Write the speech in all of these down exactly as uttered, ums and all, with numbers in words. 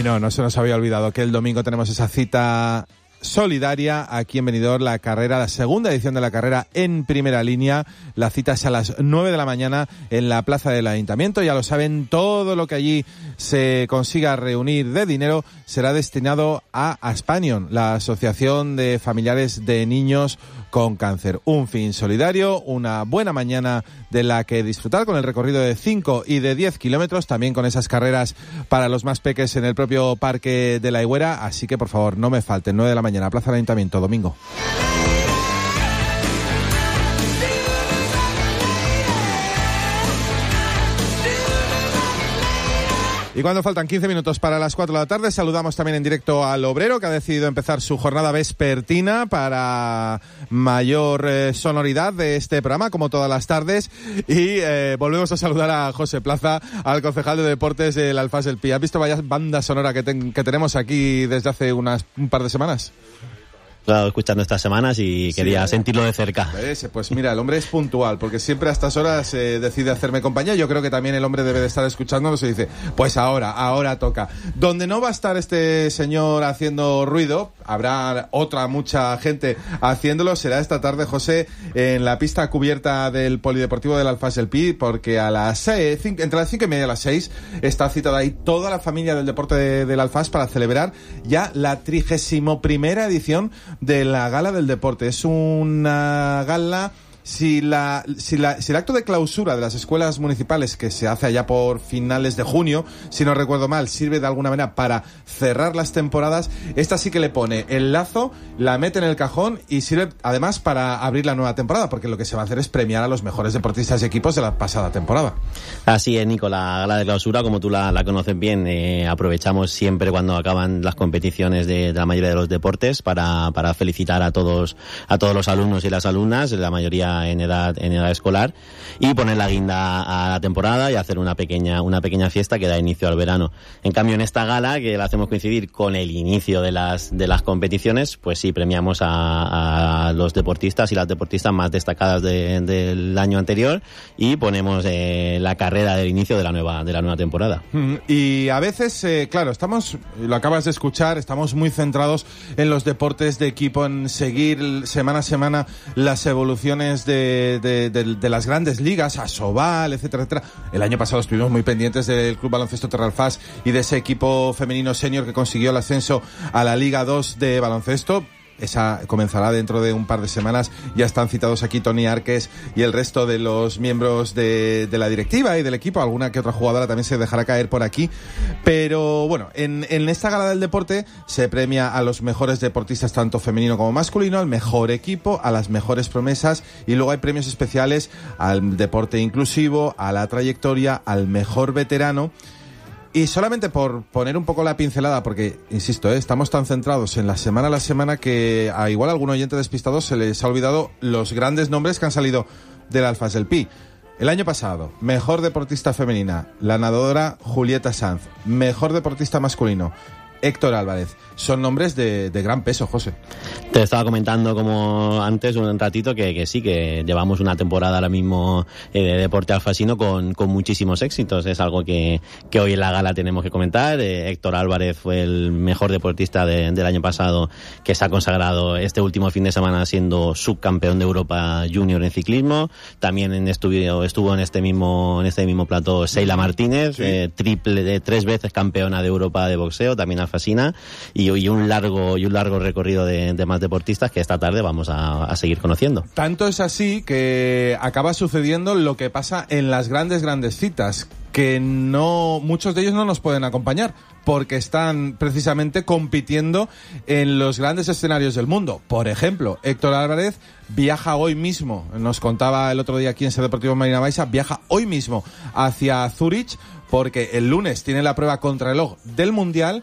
no, no se nos había olvidado que el domingo tenemos esa cita solidaria aquí en Benidorm, la carrera, la segunda edición de la carrera en primera línea. La cita es a las nueve de la mañana en la plaza del Ayuntamiento. Ya lo saben, todo lo que allí se consiga reunir de dinero será destinado a Aspanion, la Asociación de Familiares de Niños con Cáncer. Un fin solidario, una buena mañana de la que disfrutar con el recorrido de cinco y de diez kilómetros, también con esas carreras para los más peques en el propio Parque de la Higuera. Así que, por favor, no me falten, nueve de la mañana, Plaza del Ayuntamiento, domingo. Y cuando faltan quince minutos para las cuatro de la tarde, saludamos también en directo al obrero, que ha decidido empezar su jornada vespertina para mayor eh, sonoridad de este programa, como todas las tardes. Y eh, volvemos a saludar a José Plaza, al concejal de Deportes del Alfás del Pi. ¿Has visto vaya banda sonora que, ten, que tenemos aquí desde hace unas, un par de semanas? Claro, escuchando estas semanas y quería sí, sentirlo de cerca. Pues mira, el hombre es puntual, porque siempre a estas horas eh, decide hacerme compañía. Yo creo que también el hombre debe de estar escuchándonos y dice, pues ahora, ahora toca. Donde no va a estar este señor haciendo ruido, habrá otra mucha gente haciéndolo, será esta tarde, José, en la pista cubierta del Polideportivo del Alfás del Pi, porque a las seis, cinco, entre las cinco y media y las seis está citada ahí toda la familia del deporte de, del Alfás para celebrar ya la trigésimo primera edición de la Gala del Deporte. Es una gala, si la, si la, si el acto de clausura de las escuelas municipales, que se hace allá por finales de junio, si no recuerdo mal, sirve de alguna manera para cerrar las temporadas, esta sí que le pone el lazo, la mete en el cajón y sirve además para abrir la nueva temporada, porque lo que se va a hacer es premiar a los mejores deportistas y equipos de la pasada temporada. Así es, Nico, la gala de clausura, como tú la, la conoces bien, eh, aprovechamos siempre cuando acaban las competiciones de, de la mayoría de los deportes para, para felicitar a todos, a todos los alumnos y las alumnas, la mayoría en edad en edad escolar, y poner la guinda a la temporada y hacer una pequeña una pequeña fiesta que da inicio al verano. En cambio, en esta gala, que la hacemos coincidir con el inicio de las de las competiciones, pues sí, premiamos a, a los deportistas y las deportistas más destacadas de, del año anterior, y ponemos eh, la carrera del inicio de la nueva de la nueva temporada. Y a veces, eh, claro, estamos, lo acabas de escuchar, estamos muy centrados en los deportes de equipo, en seguir semana a semana las evoluciones De, de, de, de las grandes ligas, Asobal, etcétera, etcétera. El año pasado estuvimos muy pendientes del Club Baloncesto Terralfás y de ese equipo femenino senior que consiguió el ascenso a la Liga dos de baloncesto. Esa comenzará dentro de un par de semanas. Ya están citados aquí Tony Arques y el resto de los miembros de, de la directiva y del equipo. Alguna que otra jugadora también se dejará caer por aquí. Pero bueno, en, en esta gala del deporte se premia a los mejores deportistas, tanto femenino como masculino, al mejor equipo, a las mejores promesas, y luego hay premios especiales al deporte inclusivo, a la trayectoria, al mejor veterano. Y solamente por poner un poco la pincelada, porque, insisto, ¿eh? estamos tan centrados en la semana a la semana que a igual a algún oyente despistado se les ha olvidado los grandes nombres que han salido del Alfás del Pi. El año pasado, mejor deportista femenina, la nadadora Julieta Sanz. Mejor deportista masculino, Héctor Álvarez. Son nombres de, de gran peso, José. Te estaba comentando como antes un ratito que, que sí, que llevamos una temporada ahora mismo eh, de deporte alfasino con, con muchísimos éxitos. Es algo que, que hoy en la gala tenemos que comentar. Eh, Héctor Álvarez fue el mejor deportista de, del año pasado, que se ha consagrado este último fin de semana siendo subcampeón de Europa Junior en ciclismo. También en estuvo, estuvo en este mismo en este mismo plató Sheila Martínez, sí. eh, triple de tres veces campeona de Europa de boxeo, también alfasina, y y un largo y un largo recorrido de, de más deportistas que esta tarde vamos a, a seguir conociendo. Tanto es así que acaba sucediendo lo que pasa en las grandes grandes citas, que no muchos de ellos no nos pueden acompañar porque están precisamente compitiendo en los grandes escenarios del mundo. Por ejemplo, Héctor Álvarez viaja hoy mismo, nos contaba el otro día aquí en Ser Deportivo Marina Baixa, viaja hoy mismo hacia Zúrich porque el lunes tiene la prueba contrarreloj del Mundial.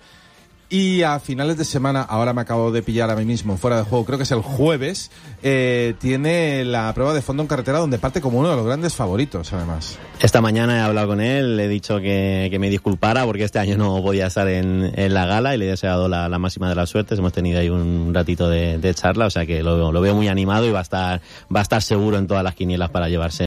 Y a finales de semana, ahora me acabo de pillar a mí mismo fuera de juego, creo que es el jueves, eh, tiene la prueba de fondo en carretera, donde parte como uno de los grandes favoritos, además. Esta mañana he hablado con él, le he dicho que, que me disculpara porque este año no podía estar en, en la gala, y le he deseado la, la máxima de las suertes. Hemos tenido ahí un ratito de, de charla, o sea que lo, lo veo muy animado y va a estar, va a estar seguro en todas las quinielas para llevarse